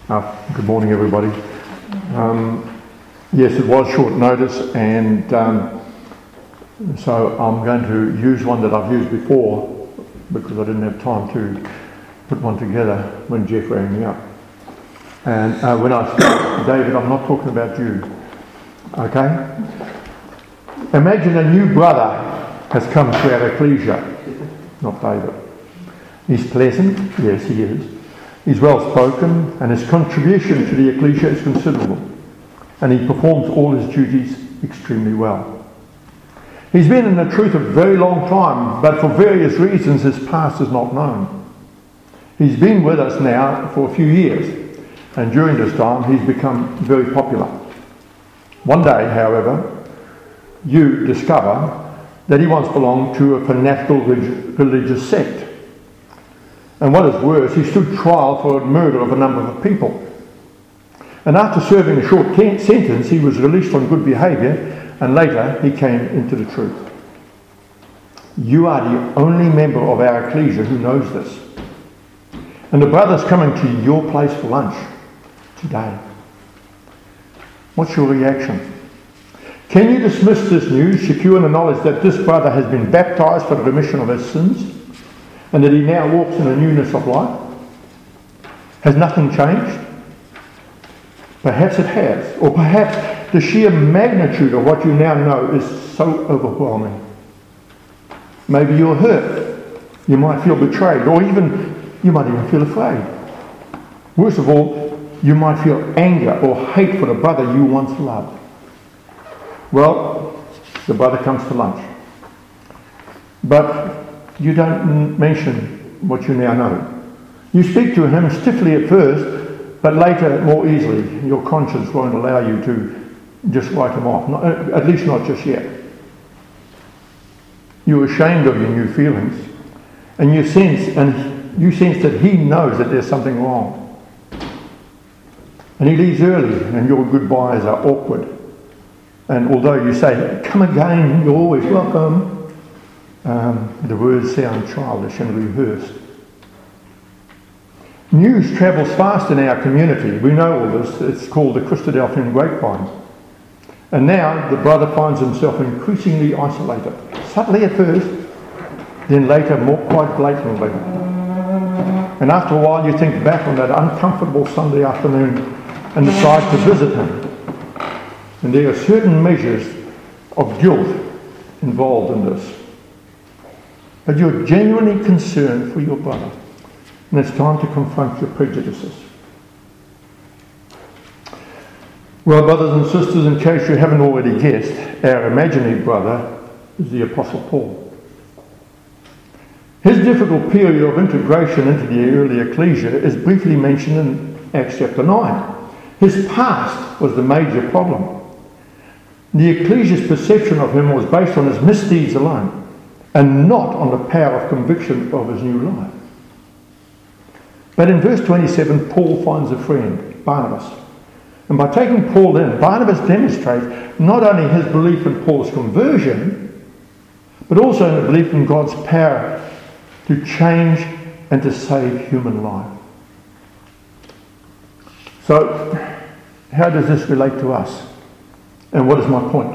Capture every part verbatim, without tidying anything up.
Uh, good morning, everybody. Um, yes, it was short notice, and um, so I'm going to use one that I've used before because I didn't have time to put one together when Jeff rang me up. And uh, when I start, David, I'm not talking about you, okay? Imagine a new brother has come to our ecclesia, not David. He's pleasant, yes he is. He's well spoken, and his contribution to the ecclesia is considerable, and he performs all his duties extremely well. He's been in the truth a very long time, but for various reasons his past is not known. He's been with us now for a few years, and during this time he's become very popular. One day, however, you discover that he once belonged to a fanatical religious sect. And what is worse, he stood trial for the murder of a number of people. And after serving a short ten- sentence, he was released on good behaviour, and later he came into the truth. You are the only member of our ecclesia who knows this. And the brother's coming to your place for lunch today. What's your reaction? Can you dismiss this news, secure in the knowledge that this brother has been baptised for the remission of his sins, and that he now walks in a newness of life? Has nothing changed? Perhaps it has. Or perhaps the sheer magnitude of what you now know is so overwhelming. Maybe you're hurt. You might feel betrayed. Or even, you might even feel afraid. Worst of all, you might feel anger or hate for the brother you once loved. Well, the brother comes to lunch. But you don't mention what you now know. You speak to him stiffly at first, but later more easily. Your conscience won't allow you to just write him off, not, at least not just yet. You're ashamed of your new feelings, and you sense, and you sense that he knows that there's something wrong. And he leaves early, and your goodbyes are awkward. And although you say, "Come again, you're always welcome," Um, the words sound childish and rehearsed. News travels fast in our community. We know all this. It's called the Christadelphian grapevine. And now the brother finds himself increasingly isolated. Subtly at first, then later more quite blatantly. And after a while you think back on that uncomfortable Sunday afternoon and decide to visit him. And there are certain measures of guilt involved in this. But you're genuinely concerned for your brother, and it's time to confront your prejudices. Well, brothers and sisters, in case you haven't already guessed, our imaginary brother is the Apostle Paul. His difficult period of integration into the early ecclesia is briefly mentioned in Acts chapter nine. His past was the major problem. The ecclesia's perception of him was based on his misdeeds alone, and not on the power of conviction of his new life. But in verse twenty-seven, Paul finds a friend, Barnabas. And by taking Paul in, Barnabas demonstrates not only his belief in Paul's conversion, but also in the belief in God's power to change and to save human life. So, how does this relate to us? And what is my point?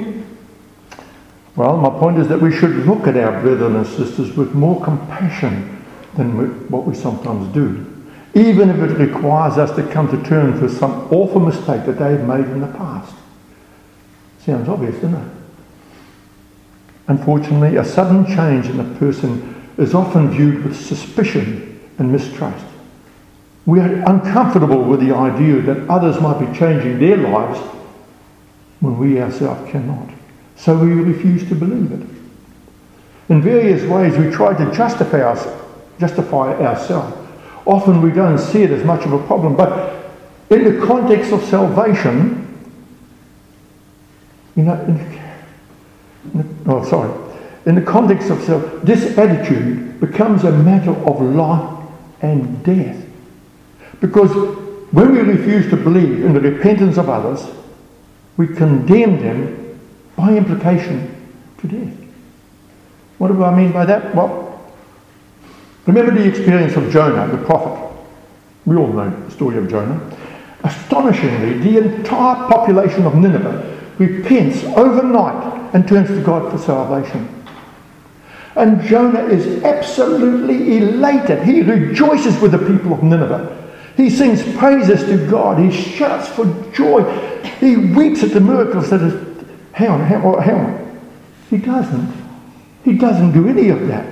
Well, my point is that we should look at our brethren and sisters with more compassion than we, what we sometimes do, even if it requires us to come to terms with some awful mistake that they've made in the past. Sounds obvious, doesn't it? Unfortunately, a sudden change in a person is often viewed with suspicion and mistrust. We are uncomfortable with the idea that others might be changing their lives when we ourselves cannot. So we refuse to believe it. In various ways we try to justify, our, justify ourselves. Often we don't see it as much of a problem, but in the context of salvation, you know, in, in, oh sorry, in the context of self, this attitude becomes a matter of life and death. Because when we refuse to believe in the repentance of others, we condemn them by implication to death. What do I mean by that? Well, remember the experience of Jonah, the prophet. We all know the story of Jonah. Astonishingly, the entire population of Nineveh repents overnight and turns to God for salvation. And Jonah is absolutely elated. He rejoices with the people of Nineveh. He sings praises to God. He shouts for joy. He weeps at the miracles that is... Hang on, hang on, hang on. He doesn't. He doesn't do any of that.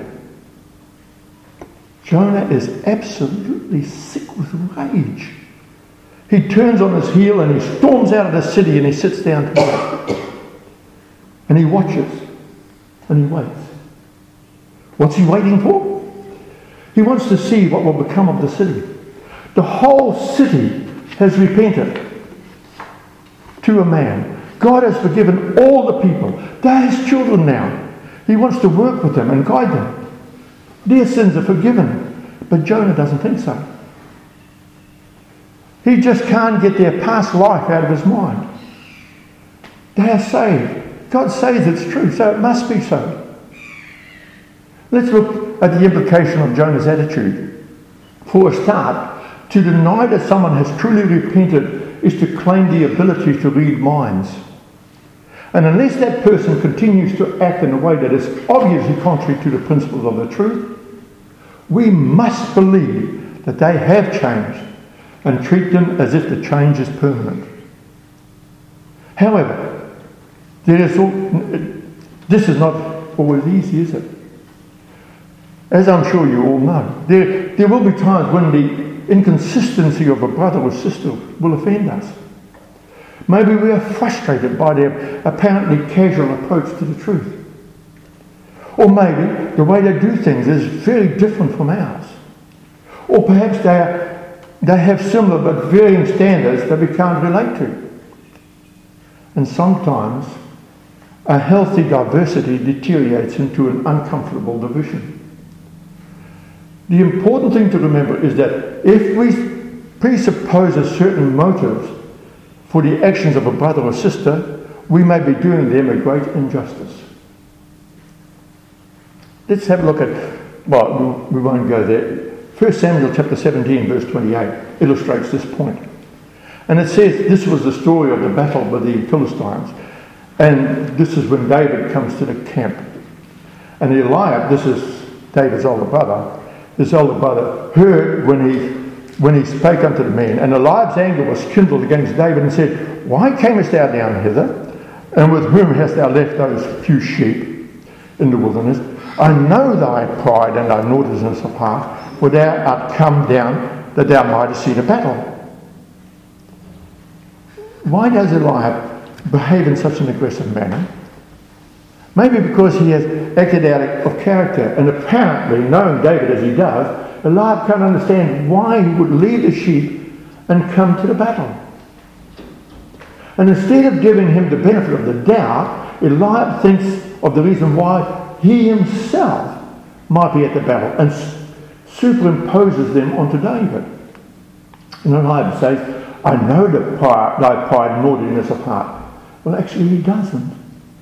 Jonah is absolutely sick with rage. He turns on his heel and he storms out of the city and he sits down to wait. And he watches and he waits. What's he waiting for? He wants to see what will become of the city. The whole city has repented to a man. God has forgiven all the people. They're his children now. He wants to work with them and guide them. Their sins are forgiven. But Jonah doesn't think so. He just can't get their past life out of his mind. They are saved. God says it's true, so it must be so. Let's look at the implication of Jonah's attitude. For a start, to deny that someone has truly repented is to claim the ability to read minds. And unless that person continues to act in a way that is obviously contrary to the principles of the truth, we must believe that they have changed and treat them as if the change is permanent. However, there is all, this is not always easy, is it? As I'm sure you all know, there, there will be times when the inconsistency of a brother or sister will offend us. Maybe we are frustrated by their apparently casual approach to the truth. Or maybe the way they do things is very different from ours. Or perhaps they, are, they have similar but varying standards that we can't relate to. And sometimes a healthy diversity deteriorates into an uncomfortable division. The important thing to remember is that if we presuppose a certain motive for the actions of a brother or sister, we may be doing them a great injustice. Let's have a look at, well, we won't go there. First Samuel chapter seventeen, verse twenty-eight illustrates this point. And it says this was the story of the battle with the Philistines. And this is when David comes to the camp. And Eliab, this is David's older brother, his older brother heard when he when he spake unto the man, and Eliab's anger was kindled against David, and said, Why camest thou down hither? And with whom hast thou left those few sheep in the wilderness? I know thy pride and thy naughtiness of heart, for thou art come down that thou mightest see the battle. Why does Eliab behave in such an aggressive manner? Maybe because he has acted out of character, and apparently, knowing David as he does, Eliab can't understand why he would leave the sheep and come to the battle. And instead of giving him the benefit of the doubt, Eliab thinks of the reason why he himself might be at the battle and superimposes them onto David. And Eliab says, I know the pride, thy pride and naughtiness of heart. Well, actually he doesn't.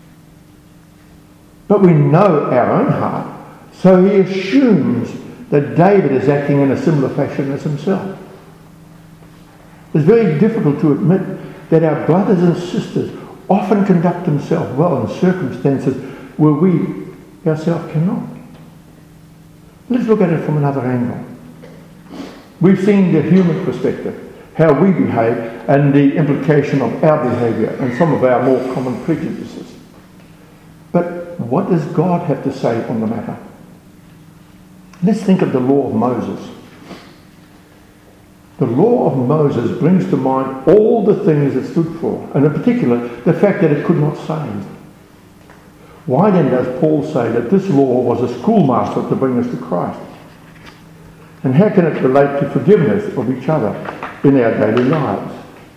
But we know our own heart, so he assumes that David is acting in a similar fashion as himself. It's very difficult to admit that our brothers and sisters often conduct themselves well in circumstances where we ourselves cannot. Let's look at it from another angle. We've seen the human perspective, how we behave, and the implication of our behaviour and some of our more common prejudices. But what does God have to say on the matter? Let's think of the law of Moses. The law of Moses brings to mind all the things it stood for, and in particular, the fact that it could not save. Why then does Paul say that this law was a schoolmaster to bring us to Christ? And how can it relate to forgiveness of each other in our daily lives?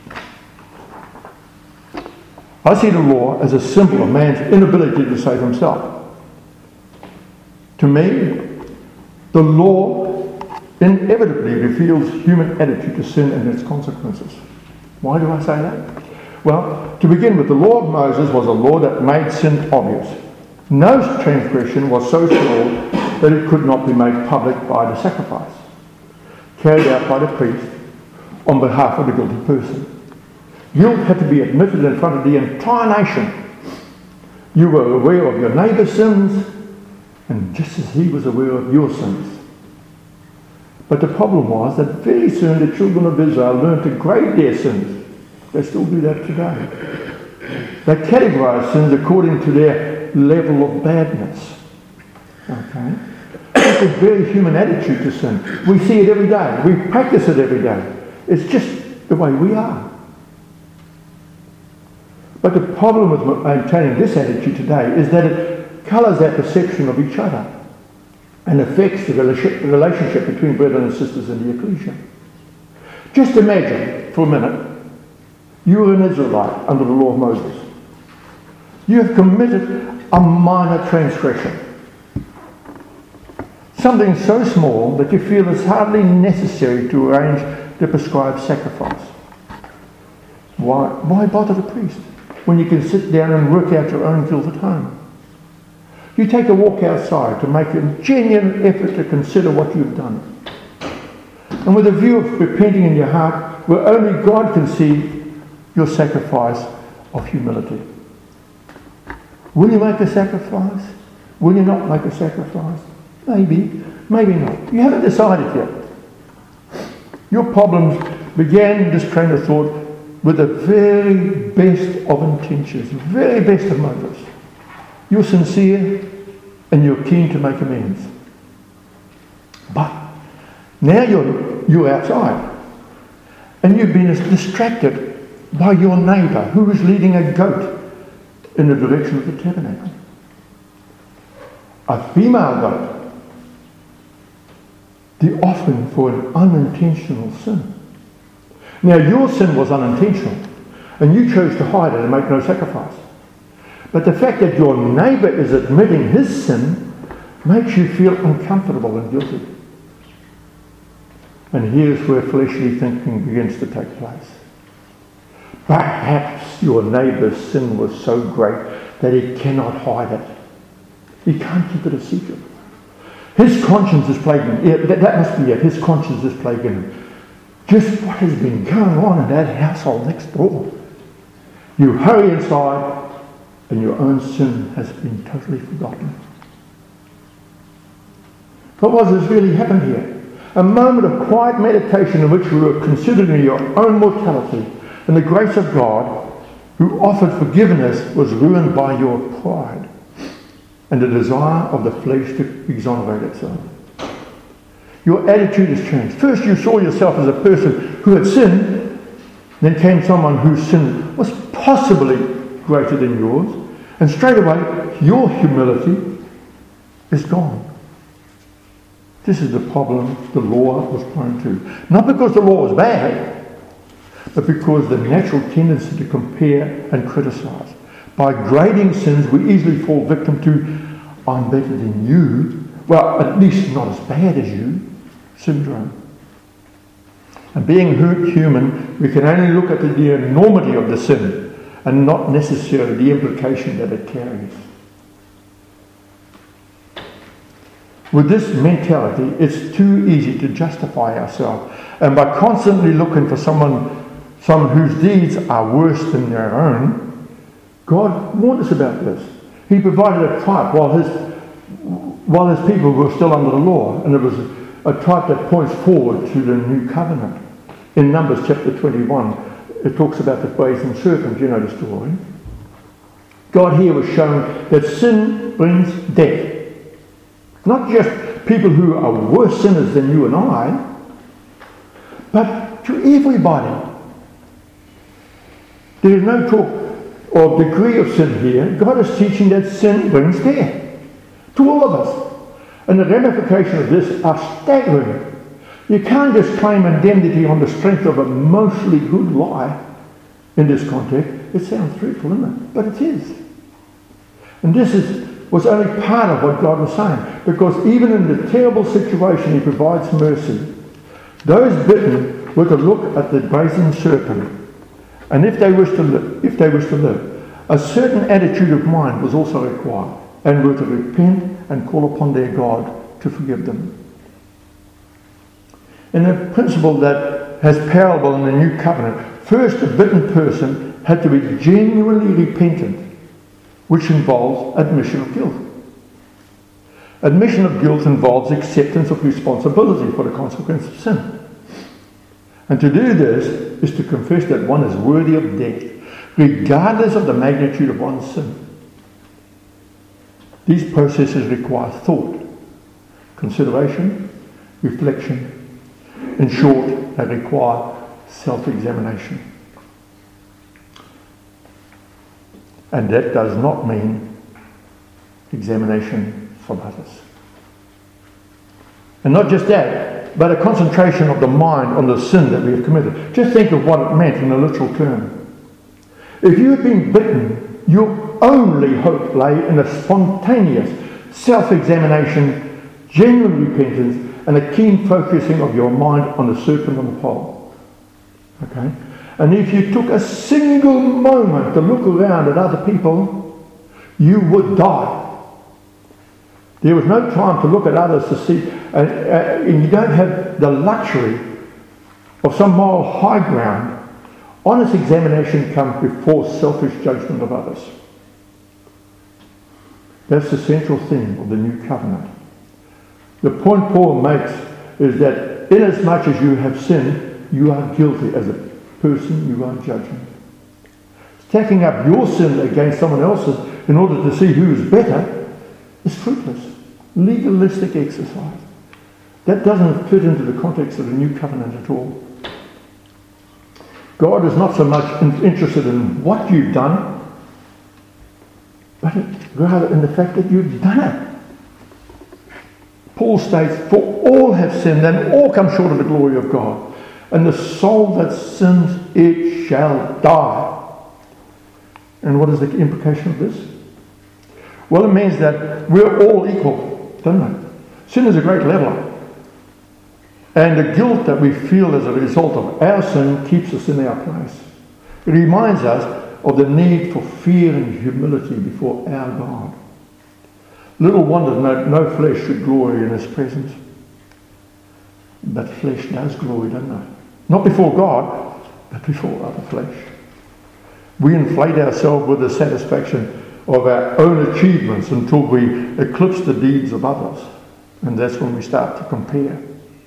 I see the law as a symbol of man's inability to save himself. To me, the law inevitably reveals human attitude to sin and its consequences. Why do I say that? Well, to begin with, the law of Moses was a law that made sin obvious. No transgression was so small that it could not be made public by the sacrifice. carried out by the priest on behalf of the guilty person. Guilt had to be admitted in front of the entire nation. You were aware of your neighbour's sins, and just as he was aware of your sins. But the problem was that very soon the children of Israel learned to grade their sins. They still do that today. They categorise sins according to their level of badness. Okay? It's a very human attitude to sin. We see it every day. We practice it every day. It's just the way we are. But the problem with maintaining this attitude today is that it colours our perception of each other and affects the relationship between brethren and sisters in the ecclesia. Just imagine for a minute, you are an Israelite under the law of Moses. You have committed a minor transgression. Something so small that you feel it's hardly necessary to arrange the prescribed sacrifice. Why, why bother the priest when you can sit down and work out your own guilt at home? You take a walk outside to make a genuine effort to consider what you've done. And with a view of repenting in your heart, where only God can see your sacrifice of humility. Will you make a sacrifice? Will you not make a sacrifice? Maybe, maybe not. You haven't decided yet. Your problems began this train of thought with the very best of intentions, very best of motives. You're sincere and you're keen to make amends. But now you're, you're outside and you've been distracted by your neighbour who is leading a goat in the direction of the tabernacle. A female goat. The offering for an unintentional sin. Now your sin was unintentional and you chose to hide it and make no sacrifice. But the fact that your neighbour is admitting his sin makes you feel uncomfortable and guilty. And here's where fleshly thinking begins to take place. Perhaps your neighbour's sin was so great that he cannot hide it. He can't keep it a secret. His conscience is plaguing him. Yeah, that, that must be it. His conscience is plaguing him. Just what has been going on in that household next door. You hurry inside and your own sin has been totally forgotten. But what has really happened here? A moment of quiet meditation in which you were considering your own mortality and the grace of God, who offered forgiveness, was ruined by your pride and the desire of the flesh to exonerate itself. Your attitude has changed. First you saw yourself as a person who had sinned, then came someone whose sin was possibly greater than yours, and straight away your humility is gone. This is the problem the law was prone to. Not because the law was bad, but because the natural tendency to compare and criticise. By grading sins, we easily fall victim to, I'm better than you, well, at least not as bad as you, syndrome. And being human, we can only look at the enormity of the sin and not necessarily the implication that it carries. With this mentality, it's too easy to justify ourselves. And by constantly looking for someone some whose deeds are worse than their own, God warned us about this. He provided a type while his, while his people were still under the law, and it was a type that points forward to the new covenant. In Numbers chapter twenty-one, it talks about the brazen serpent. You know the story. God here was showing that sin brings death. Not just people who are worse sinners than you and I, but to everybody. There is no talk of degree of sin here. God is teaching that sin brings death to all of us. And the ramifications of this are staggering. You can't just claim indemnity on the strength of a mostly good lie in this context. It sounds truthful, doesn't it? But it is. And this is was only part of what God was saying. Because even in the terrible situation, he provides mercy. Those bitten were to look at the brazen serpent. And if they wish to live, if they wish to live, a certain attitude of mind was also required, and were to repent and call upon their God to forgive them. And a principle that has parable in the New Covenant. First, the bitten person had to be genuinely repentant, which involves admission of guilt. Admission of guilt involves acceptance of responsibility for the consequence of sin. And to do this is to confess that one is worthy of death, regardless of the magnitude of one's sin. These processes require thought, consideration, reflection. In short, they require self-examination. And that does not mean examination from others. And not just that, but a concentration of the mind on the sin that we have committed. Just think of what it meant in a literal term. If you had been bitten, your only hope lay in a spontaneous self-examination, genuine repentance, and a keen focusing of your mind on the serpent on the pole. Okay? And if you took a single moment to look around at other people, you would die. There was no time to look at others to see, and, uh, and you don't have the luxury of some moral high ground. Honest examination comes before selfish judgment of others. That's the central theme of the New Covenant. The point Paul makes is that inasmuch as you have sinned, you are guilty as a person you are judging. Stacking up your sin against someone else's in order to see who is better is fruitless, legalistic exercise. That doesn't fit into the context of the New Covenant at all. God is not so much interested in what you've done, but rather in the fact that you've done it. Paul states, for all have sinned and all come short of the glory of God. And the soul that sins, it shall die. And what is the implication of this? Well, it means that we're all equal, doesn't it? Sin is a great leveler. And the guilt that we feel as a result of our sin keeps us in our place. It reminds us of the need for fear and humility before our God. Little wonder no, no flesh should glory in his presence. But flesh does glory, doesn't it? Not before God, but before other flesh. We inflate ourselves with the satisfaction of our own achievements until we eclipse the deeds of others. And that's when we start to compare.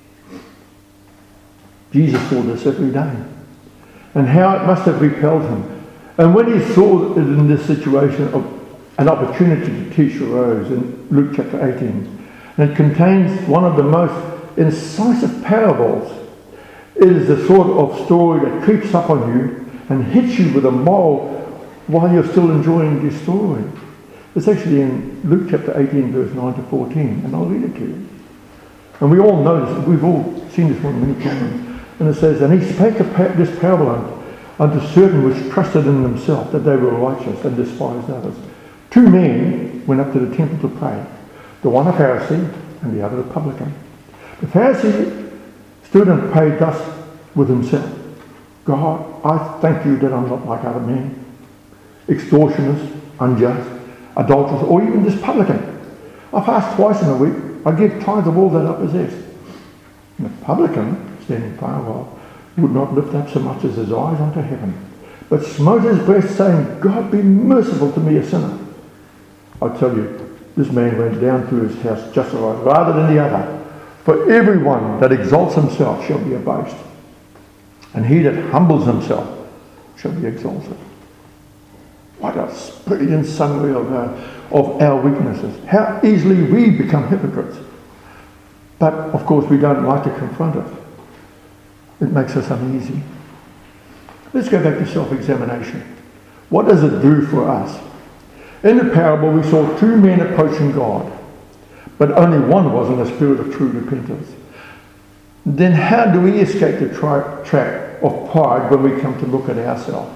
Jesus saw this every day. And how it must have repelled him. And when he saw it in this situation of an opportunity to teach arose in Luke chapter eighteen. And it contains one of the most incisive parables. It is the sort of story that creeps up on you and hits you with a moral while you're still enjoying the story. It's actually in Luke chapter eighteen, verse nine to fourteen, and I'll read it to you. And we all know this, we've all seen this one many times. And it says, and he spake this parable unto certain which trusted in themselves that they were righteous and despised others. Two men went up to the temple to pray, the one a Pharisee and the other a publican. The Pharisee stood and prayed thus with himself, God, I thank you that I'm not like other men, extortioners, unjust, adulterers, or even this publican. I fast twice in a week. I give tithes of all that I possess. And the publican, standing far off, would not lift up so much as his eyes unto heaven, but smote his breast, saying, God, be merciful to me, a sinner. I tell you, this man went down to his house justified rather than the other. For everyone that exalts himself shall be abased, and he that humbles himself shall be exalted. What a brilliant summary of our, of our weaknesses. How easily we become hypocrites. But, of course, we don't like to confront it. It makes us uneasy. Let's go back to self-examination. What does it do for us? In the parable, we saw two men approaching God, but only one was in a spirit of true repentance. Then how do we escape the tri- trap of pride when we come to look at ourselves?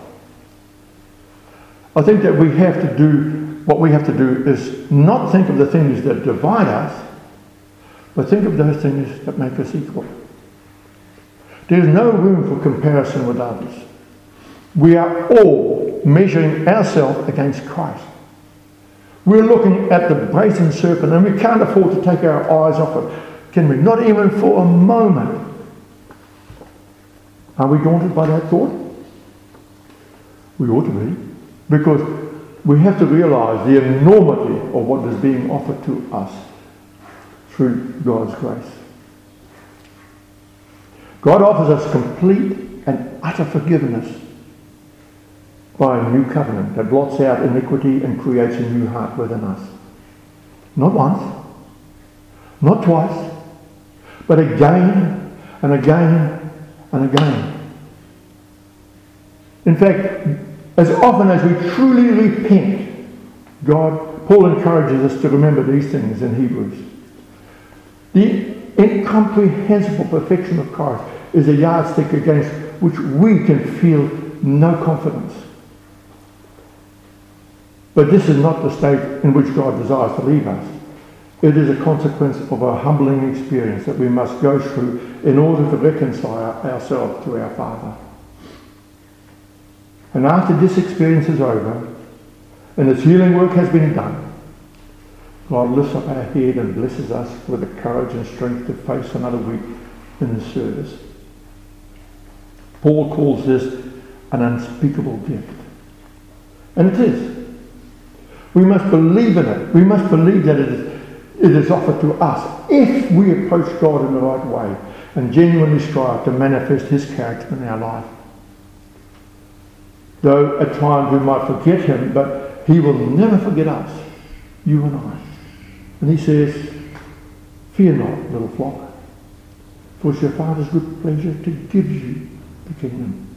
I think that we have to do, what we have to do is not think of the things that divide us, but think of those things that make us equal. There's no room for comparison with others. We are all measuring ourselves against Christ. We're looking at the brazen serpent and we can't afford to take our eyes off it, can we? Not even for a moment. Are we daunted by that thought? We ought to be, because we have to realise the enormity of what is being offered to us through God's grace. God offers us complete and utter forgiveness by a new covenant that blots out iniquity and creates a new heart within us. Not once, not twice, but again and again and again. In fact, as often as we truly repent, God, Paul encourages us to remember these things in Hebrews. The incomprehensible perfection of Christ is a yardstick against which we can feel no confidence. But this is not the state in which God desires to leave us. It is a consequence of a humbling experience that we must go through in order to reconcile ourselves to our Father. And after this experience is over, and its healing work has been done, God lifts up our head and blesses us with the courage and strength to face another week in His service. Paul calls this an unspeakable gift. And it is. We must believe in it. We must believe that it is, it is offered to us if we approach God in the right way and genuinely strive to manifest His character in our life. Though at times we might forget Him, but He will never forget us, you and I. And He says, "Fear not, little flock, for it's your Father's good pleasure to give you the kingdom."